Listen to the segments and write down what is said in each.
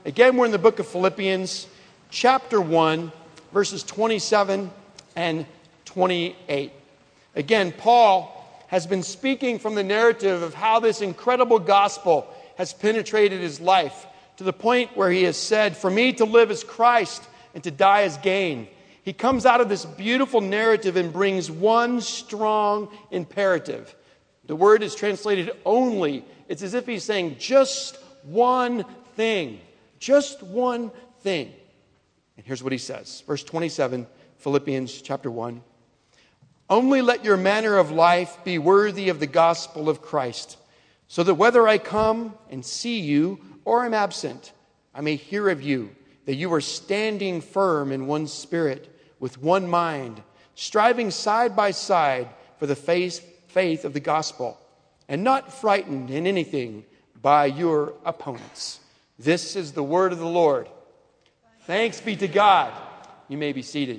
Again, we're in the book of Philippians, chapter 1, verses 27 and 28. Again, Paul has been speaking from the narrative of how this incredible gospel has penetrated his life to the point where he has said, "For me to live is Christ and to die is gain." He comes out of this beautiful narrative and brings one strong imperative. The word is translated only. It's as if he's saying just one thing. Just one thing. And here's what he says. Verse 27, Philippians chapter 1. "Only let your manner of life be worthy of the gospel of Christ, so that whether I come and see you or am absent, I may hear of you, that you are standing firm in one spirit, with one mind, striving side by side for the faith of the gospel, and not frightened in anything by your opponents." This is the word of the Lord. Thanks be to God. You may be seated.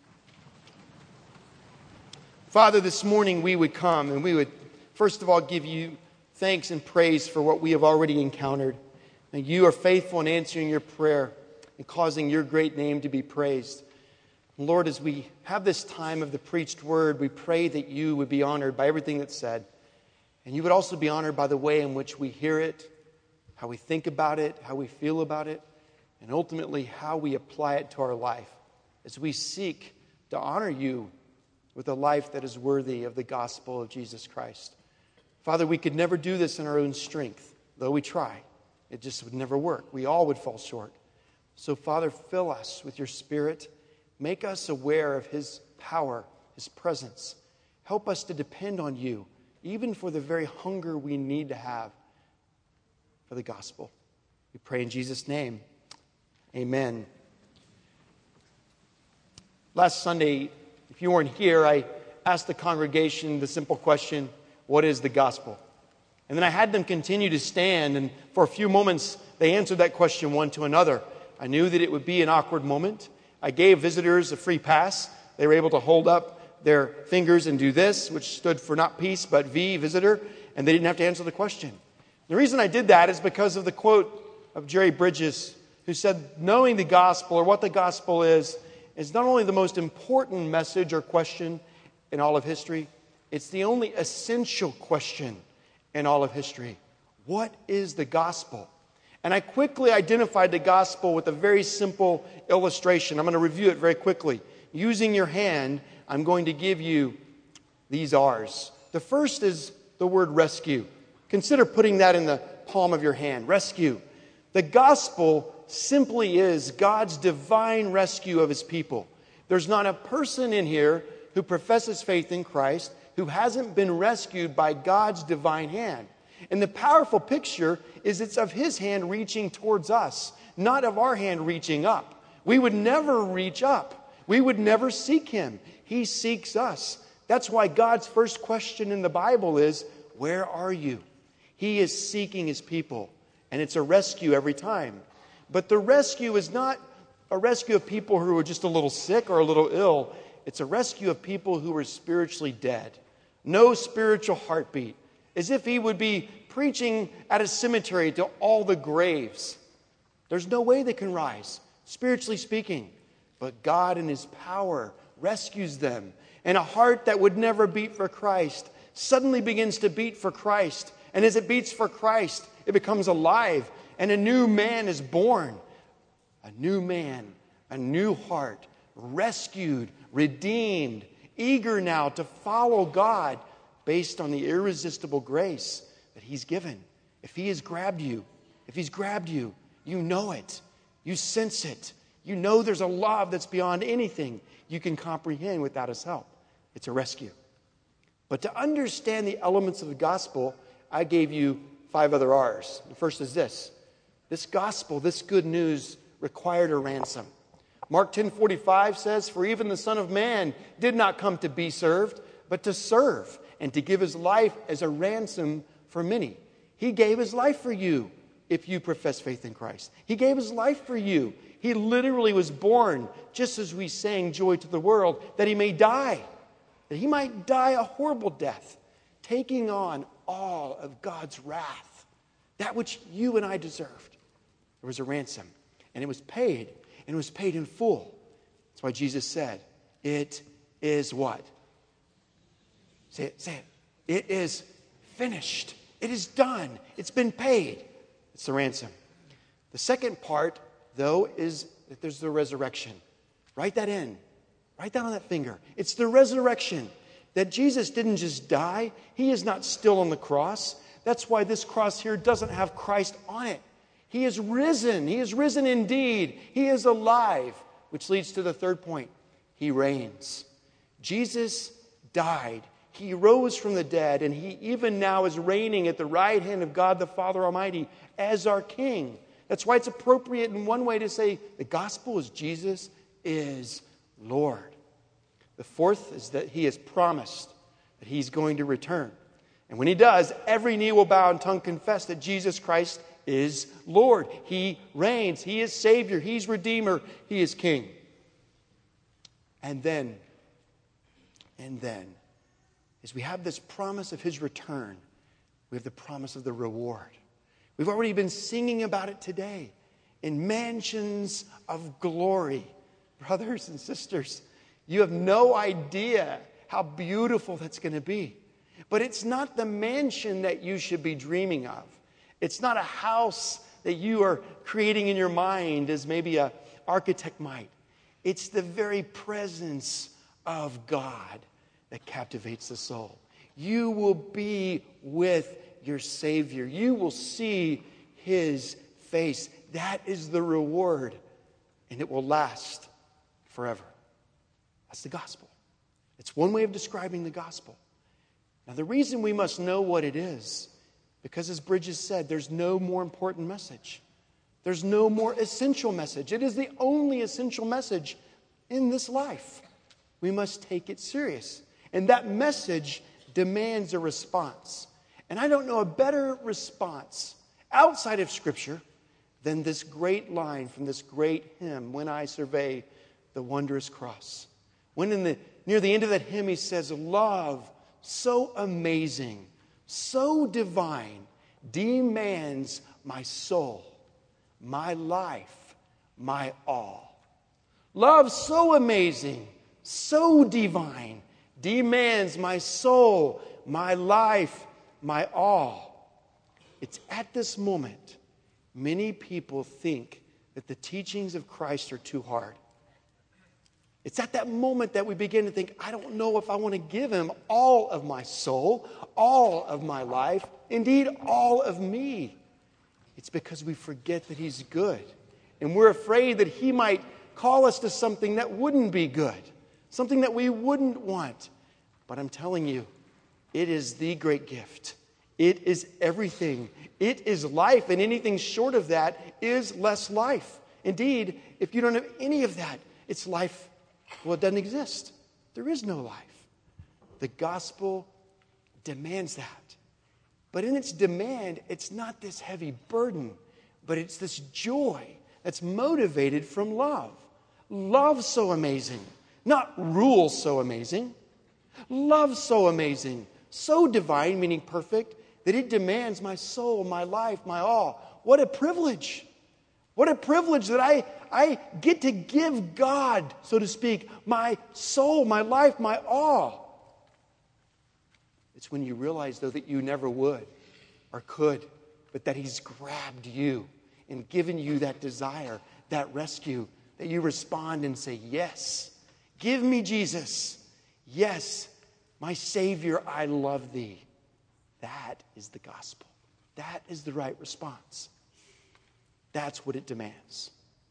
Father, this morning we would come and we would first of all give you thanks and praise for what we have already encountered. And you are faithful in answering your prayer and causing your great name to be praised. Lord, as we have this time of the preached word, we pray that you would be honored by everything that's said. And you would also be honored by the way in which we hear it, how we think about it, how we feel about it, and ultimately how we apply it to our life as we seek to honor you with a life that is worthy of the gospel of Jesus Christ. Father, we could never do this in our own strength, though we try. It just would never work. We all would fall short. So, Father, fill us with your Spirit. Make us aware of his power, his presence. Help us to depend on you, even for the very hunger we need to have for the gospel. We pray in Jesus' name. Amen. Last Sunday, if you weren't here, I asked the congregation the simple question, what is the gospel? And then I had them continue to stand, and for a few moments, they answered that question one to another. I knew that it would be an awkward moment. I gave visitors a free pass. They were able to hold up their fingers and do this, which stood for not peace, but V, visitor, and they didn't have to answer the question. The reason I did that is because of the quote of Jerry Bridges, who said, knowing the gospel or what the gospel is not only the most important message or question in all of history, it's the only essential question in all of history. What is the gospel? And I quickly identified the gospel with a very simple illustration. I'm going to review it very quickly. Using your hand, I'm going to give you these R's. The first is the word rescue. Consider putting that in the palm of your hand. Rescue. The gospel simply is God's divine rescue of his people. There's not a person in here who professes faith in Christ who hasn't been rescued by God's divine hand. And the powerful picture is it's of his hand reaching towards us, not of our hand reaching up. We would never reach up. We would never seek him. He seeks us. That's why God's first question in the Bible is, where are you? He is seeking his people. And it's a rescue every time. But the rescue is not a rescue of people who are just a little sick or a little ill. It's a rescue of people who are spiritually dead. No spiritual heartbeat. As if he would be preaching at a cemetery to all the graves. There's no way they can rise, spiritually speaking. But God in his power rescues them. And a heart that would never beat for Christ suddenly begins to beat for Christ. And as it beats for Christ, it becomes alive. And a new man is born. A new man, a new heart, rescued, redeemed, eager now to follow God based on the irresistible grace that he's given. If he has grabbed you, you know it. You sense it. You know there's a love that's beyond anything you can comprehend without his help. It's a rescue. But to understand the elements of the gospel, I gave you 5 other R's. The first is this. This gospel, this good news, required a ransom. Mark 10:45 says, "For even the Son of Man did not come to be served, but to serve, and to give his life as a ransom for many." He gave his life for you if you profess faith in Christ. He gave his life for you. He literally was born, just as we sang Joy to the World, that he may die. That he might die a horrible death, taking on all of God's wrath, that which you and I deserved. There was a ransom. And it was paid. And it was paid in full. That's why Jesus said, it is what? Say it, say it. It is finished. It is done. It's been paid. It's the ransom. The second part, though, is that there's the resurrection. Write that in. Write that on that finger. It's the resurrection. That Jesus didn't just die. He is not still on the cross. That's why this cross here doesn't have Christ on it. He is risen. He is risen indeed. He is alive. Which leads to the third point. He reigns. Jesus died. He rose from the dead. And he even now is reigning at the right hand of God the Father Almighty as our King. That's why it's appropriate in one way to say the gospel is Jesus is Lord. The fourth is that he has promised that he's going to return. And when he does, every knee will bow and tongue confess that Jesus Christ is Lord. He reigns. He is Savior. He's Redeemer. He is King. And then, as we have this promise of his return, we have the promise of the reward. We've already been singing about it today. In mansions of glory. Brothers and sisters, you have no idea how beautiful that's going to be. But it's not the mansion that you should be dreaming of. It's not a house that you are creating in your mind as maybe an architect might. It's the very presence of God that captivates the soul. You will be with your Savior. You will see his face. That is the reward, and it will last forever. That's the gospel. It's one way of describing the gospel. Now, the reason we must know what it is, because as Bridges said, there's no more important message. There's no more essential message. It is the only essential message in this life. We must take it serious. And that message demands a response. And I don't know a better response outside of Scripture than this great line from this great hymn, When I Survey the Wondrous Cross. When near the end of that hymn he says, love so amazing, so divine, demands my soul, my life, my all. Love so amazing, so divine, demands my soul, my life, my all. It's at this moment many people think that the teachings of Christ are too hard. It's at that moment that we begin to think, I don't know if I want to give him all of my soul, all of my life, indeed all of me. It's because we forget that he's good. And we're afraid that he might call us to something that wouldn't be good, something that we wouldn't want. But I'm telling you, it is the great gift. It is everything. It is life, and anything short of that is less life. Indeed, if you don't have any of that, it's life. Well, it doesn't exist. There is no life. The gospel demands that. But in its demand, it's not this heavy burden, but it's this joy that's motivated from love. Love so amazing, not rule so amazing. Love so amazing, so divine, meaning perfect, that it demands my soul, my life, my all. What a privilege. What a privilege that I get to give God, so to speak, my soul, my life, my all. It's when you realize, though, that you never would or could, but that he's grabbed you and given you that desire, that rescue, that you respond and say, yes, give me Jesus. Yes, my Savior, I love thee. That is the gospel. That is the right response. That's what it demands.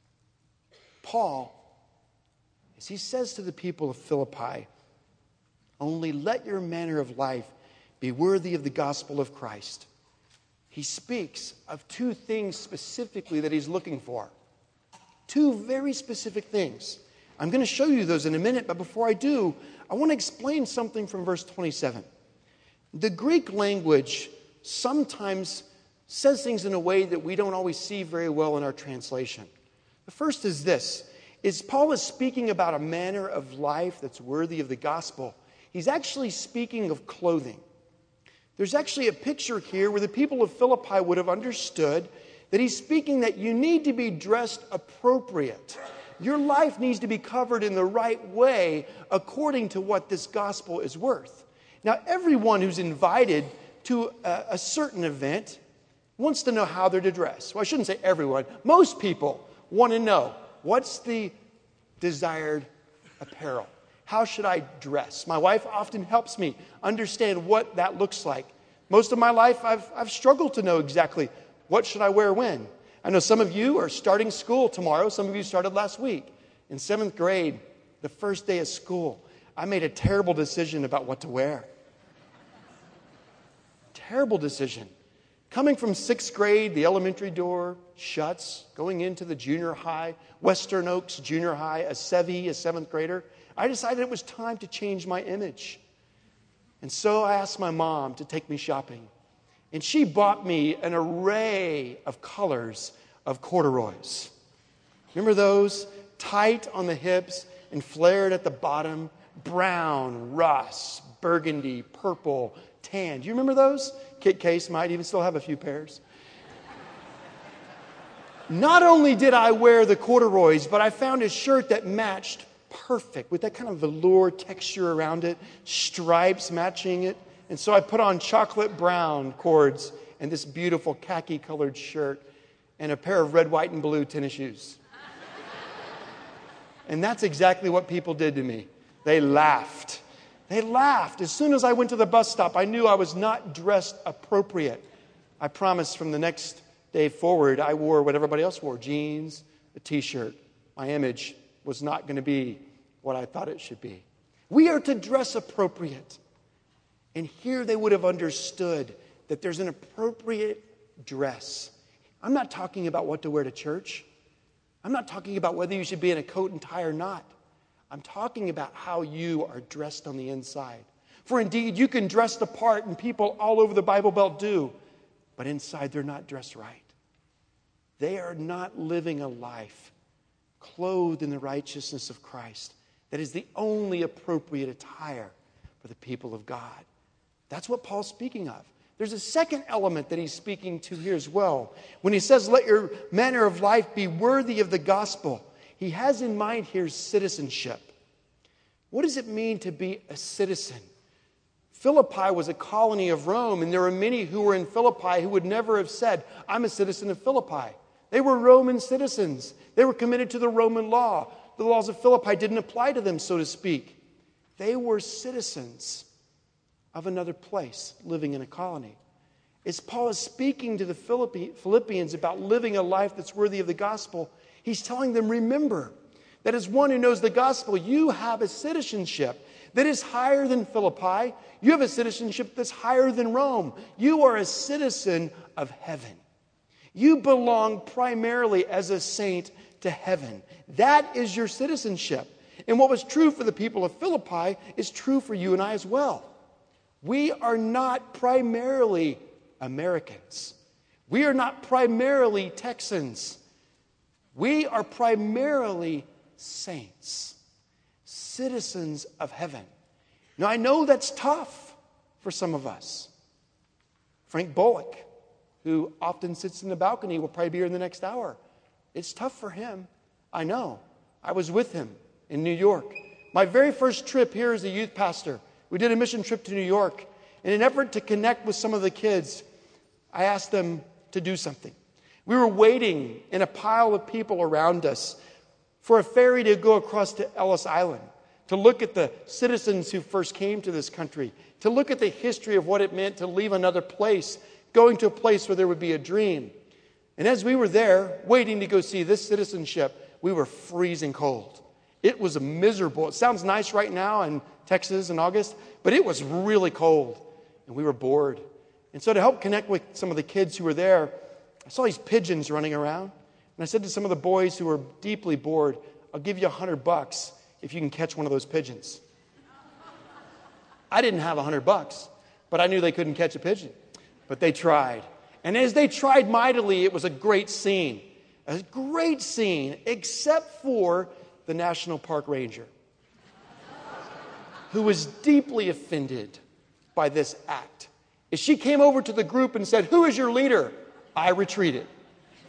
Paul, as he says to the people of Philippi, only let your manner of life be worthy of the gospel of Christ. He speaks of two things specifically that he's looking for. Two very specific things. I'm going to show you those in a minute, but before I do, I want to explain something from verse 27. The Greek language sometimes says things in a way that we don't always see very well in our translation. The first is this, is Paul is speaking about a manner of life that's worthy of the gospel. He's actually speaking of clothing. There's actually a picture here where the people of Philippi would have understood that he's speaking that you need to be dressed appropriate. Your life needs to be covered in the right way according to what this gospel is worth. Now, everyone who's invited to a certain event wants to know how they're to dress. Well, I shouldn't say everyone. Most people want to know, what's the desired apparel? How should I dress? My wife often helps me understand what that looks like. Most of my life, I've struggled to know exactly what should I wear when. I know some of you are starting school tomorrow. Some of you started last week. In 7th grade, the first day of school, I made a terrible decision about what to wear. Terrible decision. Coming from 6th grade, the elementary door shuts, going into the junior high, Western Oaks Junior High, a 7th grader, I decided it was time to change my image. And so I asked my mom to take me shopping. And she bought me an array of colors of corduroys. Remember those? Tight on the hips and flared at the bottom. Brown, rust, burgundy, purple, tan. Do you remember those? Kit Case might even still have a few pairs. Not only did I wear the corduroys, but I found a shirt that matched perfect with that kind of velour texture around it, stripes matching it. And so I put on chocolate brown cords and this beautiful khaki colored shirt and a pair of red, white, and blue tennis shoes. And that's exactly what people did to me. They laughed. They laughed. As soon as I went to the bus stop, I knew I was not dressed appropriate. I promised from the next day forward, I wore what everybody else wore, jeans, a t-shirt. My image was not going to be what I thought it should be. We are to dress appropriate. And here they would have understood that there's an appropriate dress. I'm not talking about what to wear to church. I'm not talking about whether you should be in a coat and tie or not. I'm talking about how you are dressed on the inside. For indeed, you can dress the part, and people all over the Bible Belt do, but inside they're not dressed right. They are not living a life clothed in the righteousness of Christ. That is the only appropriate attire for the people of God. That's what Paul's speaking of. There's a second element that he's speaking to here as well. When he says, let your manner of life be worthy of the gospel, he has in mind here citizenship. What does it mean to be a citizen? Philippi was a colony of Rome, and there were many who were in Philippi who would never have said, I'm a citizen of Philippi. They were Roman citizens. They were committed to the Roman law. The laws of Philippi didn't apply to them, so to speak. They were citizens of another place, living in a colony. As Paul is speaking to the Philippians about living a life that's worthy of the gospel, he's telling them, remember that as one who knows the gospel, you have a citizenship that is higher than Philippi. You have a citizenship that's higher than Rome. You are a citizen of heaven. You belong primarily as a saint to heaven. That is your citizenship. And what was true for the people of Philippi is true for you and I as well. We are not primarily Americans. We are not primarily Texans. We are primarily saints, citizens of heaven. Now, I know that's tough for some of us. Frank Bullock, who often sits in the balcony, will probably be here in the next hour. It's tough for him. I know. I was with him in New York. My very first trip here as a youth pastor, we did a mission trip to New York. In an effort to connect with some of the kids, I asked them to do something. We were waiting in a pile of people around us for a ferry to go across to Ellis Island, to look at the citizens who first came to this country, to look at the history of what it meant to leave another place, going to a place where there would be a dream. And as we were there, waiting to go see this citizenship, we were freezing cold. It was miserable. It sounds nice right now in Texas in August, but it was really cold, and we were bored. And so to help connect with some of the kids who were there, I saw these pigeons running around. And I said to some of the boys who were deeply bored, I'll give you $100 if you can catch one of those pigeons. I didn't have $100, but I knew they couldn't catch a pigeon. But they tried. And as they tried mightily, it was a great scene. A great scene, except for the National Park Ranger, who was deeply offended by this act. As she came over to the group and said, "Who is your leader?" I retreated.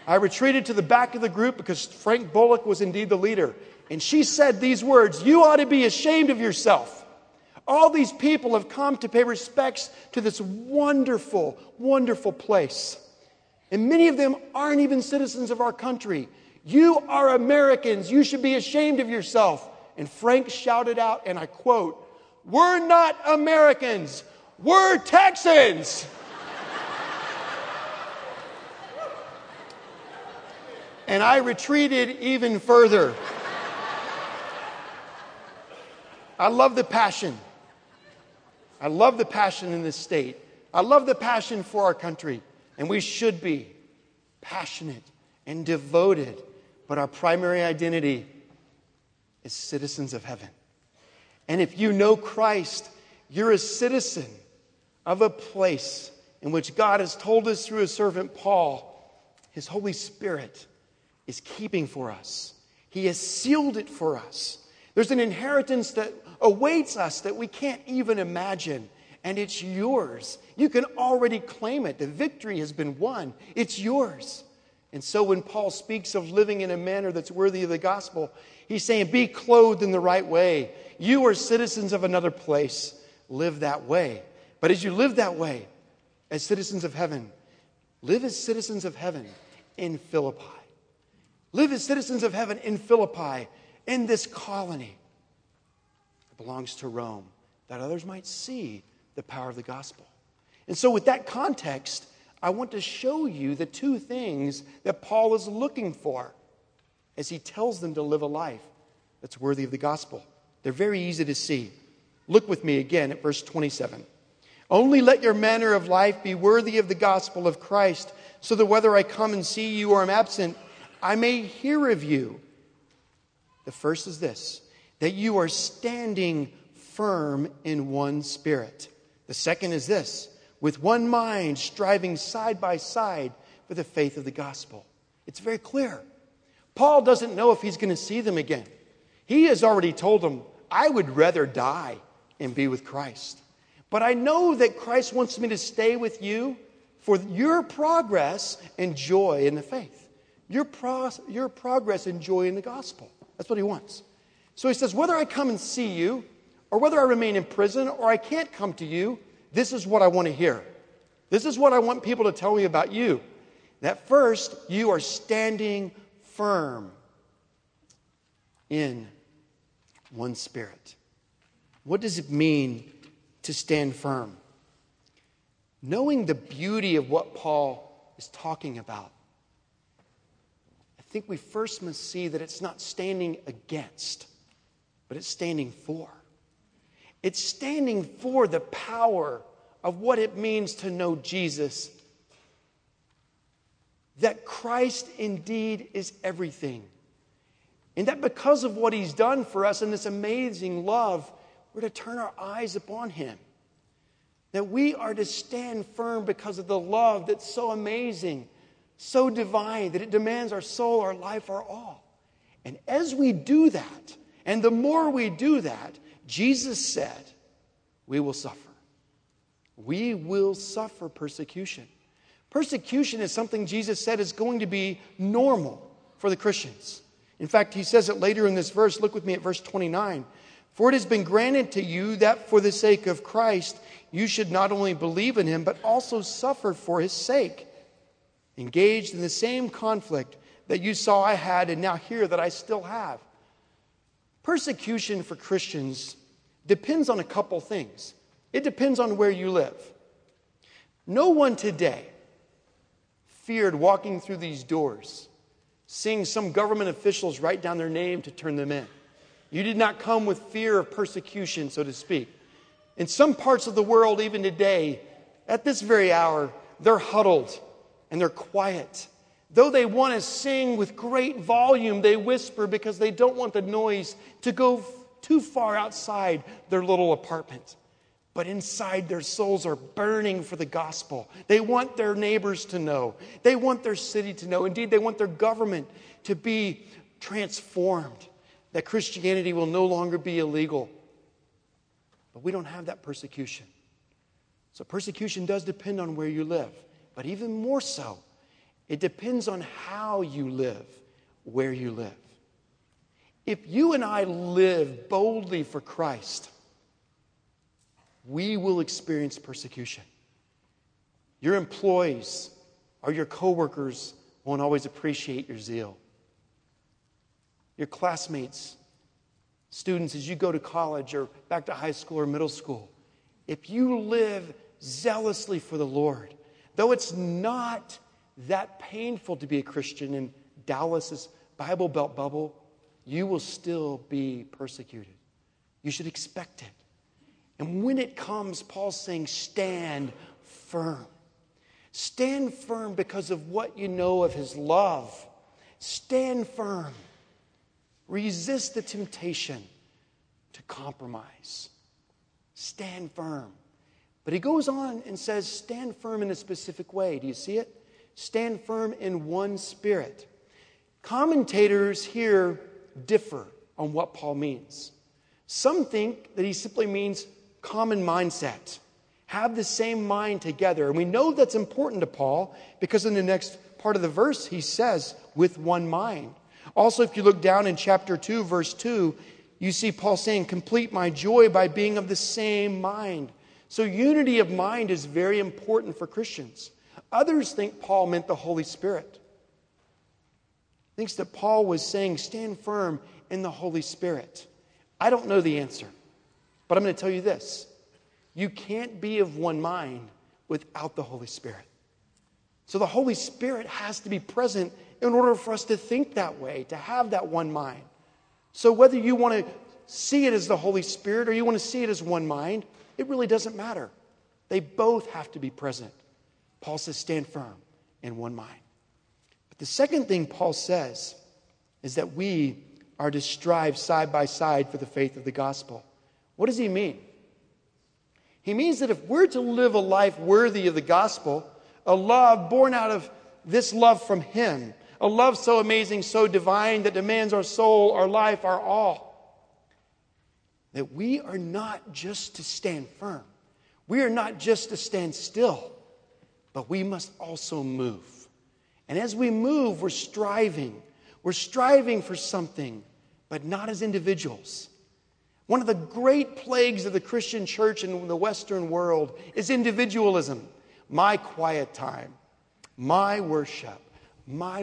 I retreated to the back of the group because Frank Bullock was indeed the leader. And she said these words, "You ought to be ashamed of yourself. All these people have come to pay respects to this wonderful, wonderful place. And many of them aren't even citizens of our country. You are Americans. You should be ashamed of yourself." And Frank shouted out, and I quote, "We're not Americans. We're Texans." And I retreated even further. I love the passion. I love the passion in this state. I love the passion for our country. And we should be passionate and devoted. But our primary identity is citizens of heaven. And if you know Christ, you're a citizen of a place in which God has told us through His servant Paul, His Holy Spirit is keeping for us. He has sealed it for us. There's an inheritance that awaits us that we can't even imagine. And it's yours. You can already claim it. The victory has been won. It's yours. And so when Paul speaks of living in a manner that's worthy of the gospel, he's saying, be clothed in the right way. You are citizens of another place. Live that way. But as you live that way, as citizens of heaven, live as citizens of heaven in Philippi. Live as citizens of heaven in Philippi, in this colony that belongs to Rome, that others might see the power of the gospel. And so with that context, I want to show you the two things that Paul is looking for as he tells them to live a life that's worthy of the gospel. They're very easy to see. Look with me again at verse 27. "Only let your manner of life be worthy of the gospel of Christ, so that whether I come and see you or am absent, I may hear of you." The first is this, that you are standing firm in one spirit. The second is this, with one mind, striving side by side for the faith of the gospel. It's very clear. Paul doesn't know if he's going to see them again. He has already told them, I would rather die and be with Christ. But I know that Christ wants me to stay with you for your progress and joy in the faith. Your progress and joy in the gospel. That's what he wants. So he says, whether I come and see you, or whether I remain in prison, or I can't come to you, this is what I want to hear. This is what I want people to tell me about you. That first, you are standing firm in one spirit. What does it mean to stand firm? Knowing the beauty of what Paul is talking about, I think we first must see that it's not standing against, but it's standing for. It's standing for the power of what it means to know Jesus. That Christ indeed is everything. And that because of what He's done for us in this amazing love, we're to turn our eyes upon Him. That we are to stand firm because of the love that's so amazing, so divine, that it demands our soul, our life, our all. And as we do that, and the more we do that, Jesus said, we will suffer. We will suffer persecution. Persecution is something Jesus said is going to be normal for the Christians. In fact, He says it later in this verse. Look with me at verse 29. "For it has been granted to you that for the sake of Christ, you should not only believe in Him, but also suffer for His sake. Engaged in the same conflict that you saw I had and now hear that I still have." Persecution for Christians depends on a couple things. It depends on where you live. No one today feared walking through these doors, seeing some government officials write down their name to turn them in. You did not come with fear of persecution, so to speak. In some parts of the world, even today, at this very hour, they're huddled and they're quiet. Though they want to sing with great volume, they whisper because they don't want the noise to go too far outside their little apartment. But inside, their souls are burning for the gospel. They want their neighbors to know. They want their city to know. Indeed, they want their government to be transformed. That Christianity will no longer be illegal. But we don't have that persecution. So persecution does depend on where you live. But even more so, It depends on how you live, where you live. If you and I live boldly for Christ, we will experience persecution. Your employees or your coworkers won't always appreciate your zeal. Your classmates, students, as you go to college or back to high school or middle school, if you live zealously for the Lord, though it's not that painful to be a Christian in Dallas's Bible Belt bubble, you will still be persecuted. You should expect it. And when it comes, Paul's saying, stand firm. Stand firm because of what you know of his love. Stand firm. Resist the temptation to compromise. Stand firm. But he goes on and says, stand firm in a specific way. Do you see it? Stand firm in one spirit. Commentators here differ on what Paul means. Some think that he simply means common mindset. Have the same mind together. And we know that's important to Paul because in the next part of the verse he says, with one mind. Also, if you look down in chapter 2, verse 2, you see Paul saying, complete my joy by being of the same mind. So unity of mind is very important for Christians. Others think Paul meant the Holy Spirit. Thinks that Paul was saying, stand firm in the Holy Spirit. I don't know the answer, but I'm going to tell you this. You can't be of one mind without the Holy Spirit. So the Holy Spirit has to be present in order for us to think that way, to have that one mind. So whether you want to see it as the Holy Spirit or you want to see it as one mind, it really doesn't matter. They both have to be present. Paul says, stand firm in one mind. But the second thing Paul says is that we are to strive side by side for the faith of the gospel. What does he mean? He means that if we're to live a life worthy of the gospel, a love born out of this love from him, a love so amazing, so divine that demands our soul, our life, our all, that we are not just to stand firm. We are not just to stand still, but we must also move. And as we move, we're striving. We're striving for something, but not as individuals. One of the great plagues of the Christian church in the Western world is individualism. My quiet time, my worship, my.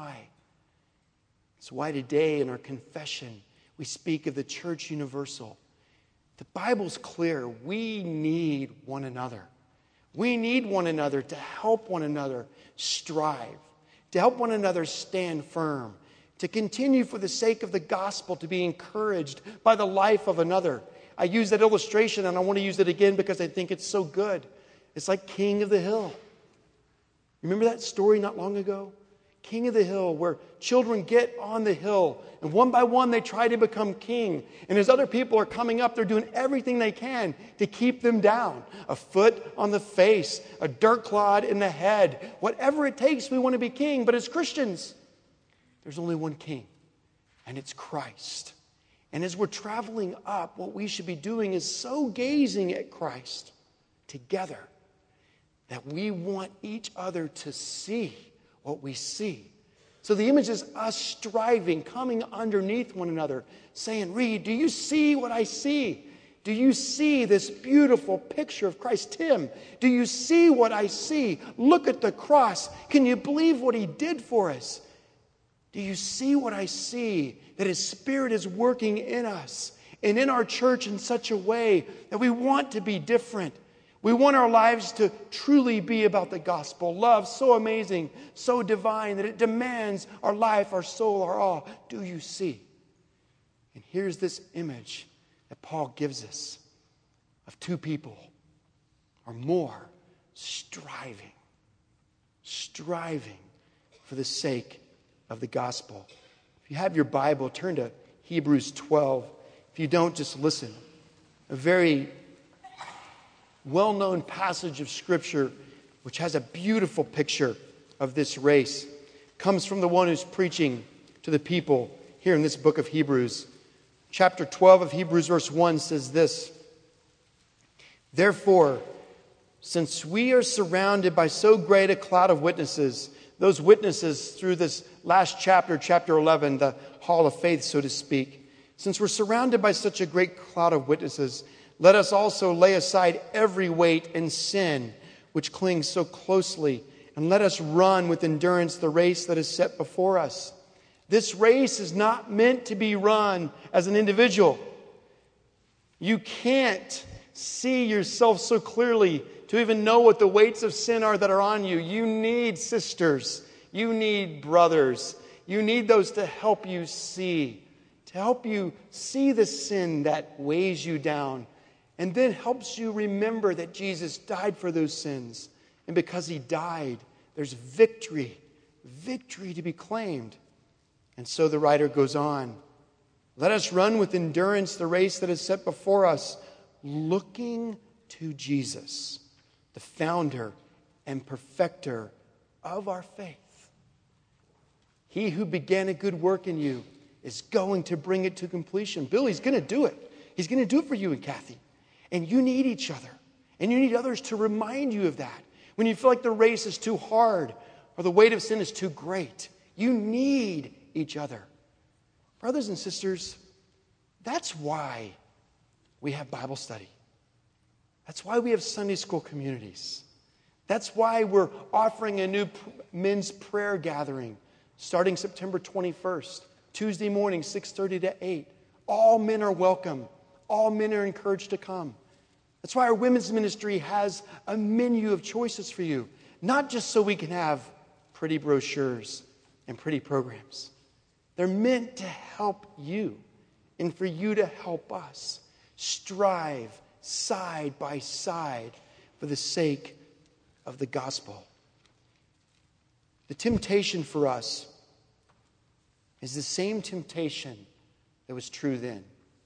That's why today in our confession, we speak of the church universal. The Bible's clear. We need one another. We need one another to help one another strive, to help one another stand firm, to continue for the sake of the gospel, to be encouraged by the life of another. I use that illustration and I want to use it again because I think it's so good. It's like King of the Hill. Remember that story not long ago? King of the Hill, where children get on the hill and one by one they try to become king. And as other people are coming up, they're doing everything they can to keep them down. A foot on the face, a dirt clod in the head. Whatever it takes, we want to be king. But as Christians, there's only one king, and it's Christ. And as we're traveling up, what we should be doing is so gazing at Christ together that we want each other to see what we see. So the image is us striving, coming underneath one another, saying, Reed, do you see what I see? Do you see this beautiful picture of Christ? Tim, do you see what I see? Look at the cross. Can you believe what he did for us? Do you see what I see? That his Spirit is working in us and in our church in such a way that we want to be different. We want our lives to truly be about the gospel. Love so amazing, so divine that it demands our life, our soul, our all. Do you see? And here's this image that Paul gives us of two people or more striving for the sake of the gospel. If you have your Bible, turn to Hebrews 12. If you don't, just listen. A very well-known passage of Scripture which has a beautiful picture of this race comes from the one who's preaching to the people here in this book of Hebrews. Chapter 12 of Hebrews verse 1 says this: Therefore, since we are surrounded by so great a cloud of witnesses, those witnesses through this last chapter, chapter 11, the hall of faith, so to speak. Since we're surrounded by such a great cloud of witnesses, let us also lay aside every weight and sin which clings so closely, and let us run with endurance the race that is set before us. This race is not meant to be run as an individual. You can't see yourself so clearly to even know what the weights of sin are that are on you. You need sisters. You need brothers. You need those to help you see the sin that weighs you down, and then helps you remember that Jesus died for those sins. And because he died, there's victory to be claimed. And so the writer goes on, let us run with endurance the race that is set before us, looking to Jesus, the founder and perfecter of our faith. He who began a good work in you is going to bring it to completion. Billy's going to do it. He's going to do it for you and Kathy. And you need each other. And you need others to remind you of that. When you feel like the race is too hard or the weight of sin is too great, you need each other. Brothers and sisters, that's why we have Bible study. That's why we have Sunday school communities. That's why we're offering a new men's prayer gathering starting September 21st, Tuesday morning, 6:30 to 8. All men are welcome. All men are encouraged to come. That's why our women's ministry has a menu of choices for you, not just so we can have pretty brochures and pretty programs. They're meant to help you and for you to help us strive side by side for the sake of the gospel. The temptation for us is the same temptation that was true then.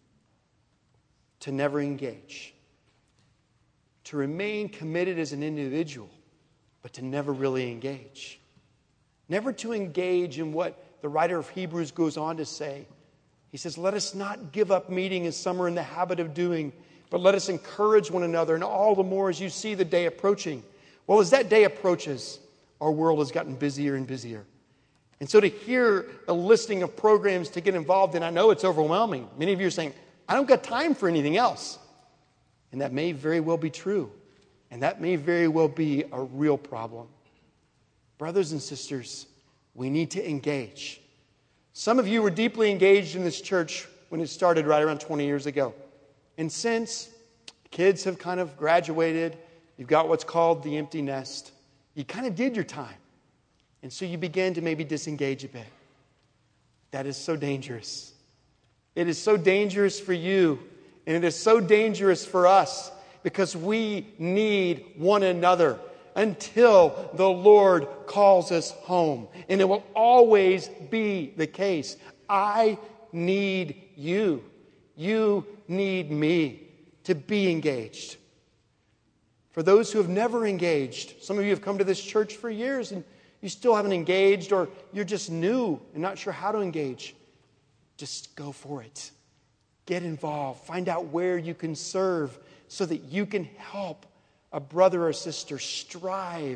To never engage. To remain committed as an individual, but to never really engage. Never to engage in what the writer of Hebrews goes on to say. He says, let us not give up meeting as some are in the habit of doing, but let us encourage one another, and all the more as you see the day approaching. Well, as that day approaches, our world has gotten busier and busier. And so to hear a listing of programs to get involved in, I know it's overwhelming. Many of you are saying, I don't got time for anything else. And that may very well be true. And that may very well be a real problem. Brothers and sisters, we need to engage. Some of you were deeply engaged in this church when it started right around 20 years ago. And since kids have kind of graduated, you've got what's called the empty nest. You kind of did your time. And so you began to maybe disengage a bit. That is so dangerous. It is so dangerous for you, and it is so dangerous for us because we need one another until the Lord calls us home. And it will always be the case. I need you. You need me to be engaged. For those who have never engaged, some of you have come to this church for years and you still haven't engaged, or you're just new and not sure how to engage. Just go for it. Get involved. Find out where you can serve so that you can help a brother or sister strive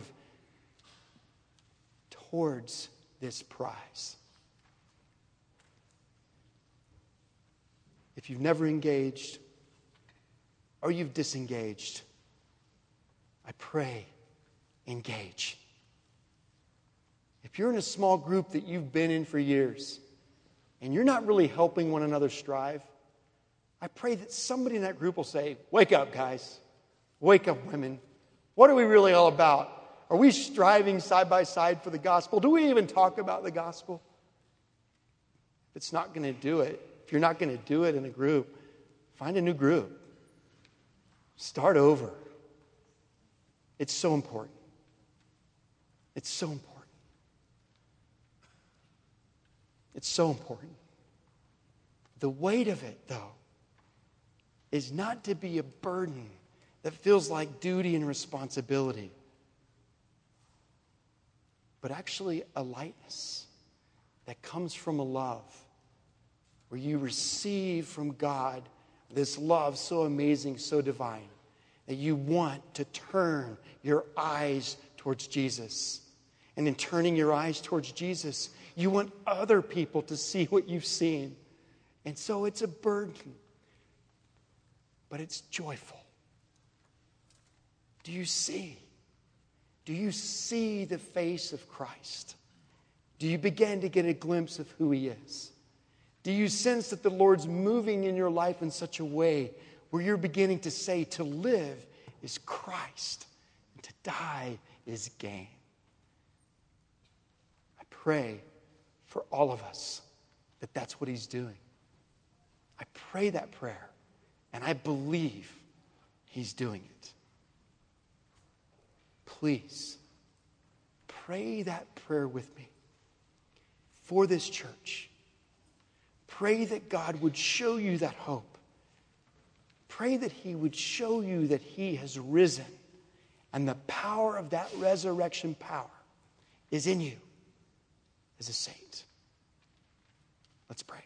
towards this prize. If you've never engaged or you've disengaged, I pray, engage. If you're in a small group that you've been in for years and you're not really helping one another strive, I pray that somebody in that group will say, wake up, guys. Wake up, women. What are we really all about? Are we striving side by side for the gospel? Do we even talk about the gospel? If it's not going to do it, if you're not going to do it in a group, find a new group. Start over. It's so important. It's so important. It's so important. The weight of it, though, is not to be a burden that feels like duty and responsibility, but actually a lightness that comes from a love where you receive from God this love so amazing, so divine, that you want to turn your eyes towards Jesus. And in turning your eyes towards Jesus, you want other people to see what you've seen. And so it's a burden, but it's joyful. Do you see? Do you see the face of Christ? Do you begin to get a glimpse of who he is? Do you sense that the Lord's moving in your life in such a way where you're beginning to say to live is Christ and to die is gain? I pray for all of us that that's what he's doing. I pray that prayer, and I believe he's doing it. Please pray that prayer with me for this church. Pray that God would show you that hope. Pray that he would show you that he has risen, and the power of that resurrection power is in you as a saint. Let's pray.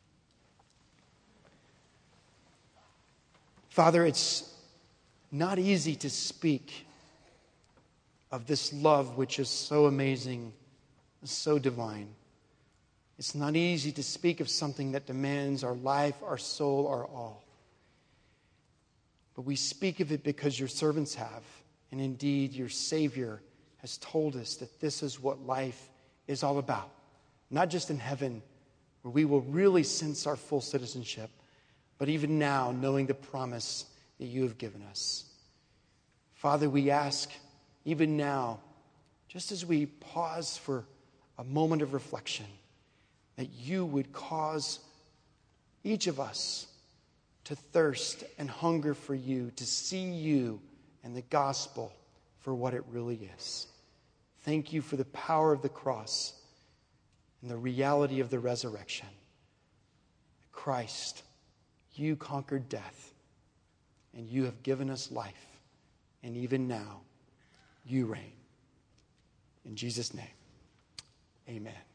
Father, it's not easy to speak of this love which is so amazing, so divine. It's not easy to speak of something that demands our life, our soul, our all. But we speak of it because your servants have, and indeed your Savior has told us that this is what life is all about. Not just in heaven, where we will really sense our full citizenship, but even now, knowing the promise that you have given us. Father, we ask, even now, just as we pause for a moment of reflection, that you would cause each of us to thirst and hunger for you, to see you and the gospel for what it really is. Thank you for the power of the cross and the reality of the resurrection. Christ, you conquered death, and you have given us life, and even now, you reign. In Jesus' name, amen.